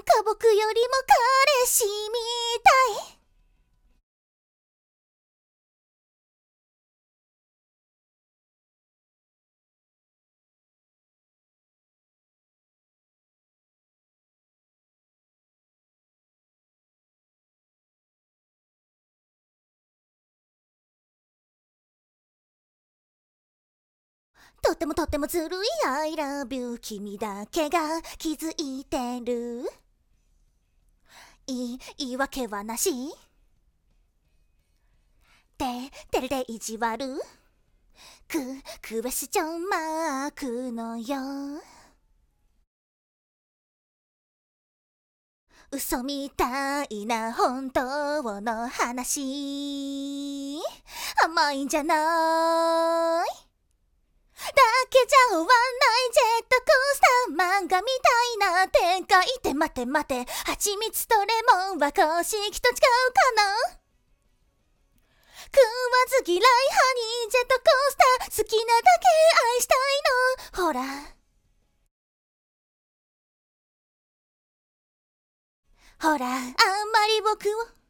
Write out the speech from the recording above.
か僕よりも彼氏みたい。とってもとってもずるい I love you 君だけが気づいてる。言い訳はなしてるで意地悪クエスチョンマークのよ。嘘みたいな本当の話甘いんじゃないだけじゃ終わんないジェットコースター漫画みたいな展開って待て待て蜂蜜とレモンは公式と違うかな食わず嫌いハニージェットコースター好きなだけ愛したいのほらほらあんまり僕を